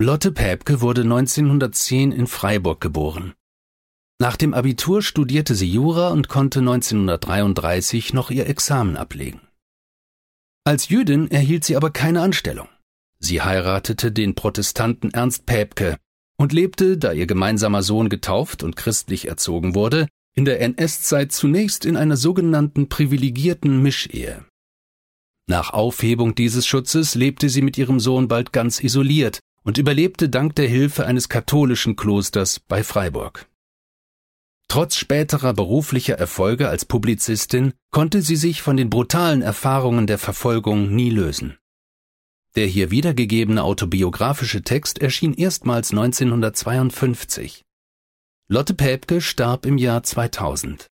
Lotte Päpke wurde 1910 in Freiburg geboren. Nach dem Abitur studierte sie Jura und konnte 1933 noch ihr Examen ablegen. Als Jüdin erhielt sie aber keine Anstellung. Sie heiratete den Protestanten Ernst Päpke und lebte, da ihr gemeinsamer Sohn getauft und christlich erzogen wurde, in der NS-Zeit zunächst in einer sogenannten privilegierten Mischehe. Nach Aufhebung dieses Schutzes lebte sie mit ihrem Sohn bald ganz isoliert und überlebte dank der Hilfe eines katholischen Klosters bei Freiburg. Trotz späterer beruflicher Erfolge als Publizistin konnte sie sich von den brutalen Erfahrungen der Verfolgung nie lösen. Der hier wiedergegebene autobiografische Text erschien erstmals 1952. Lotte Päpke starb im Jahr 2000.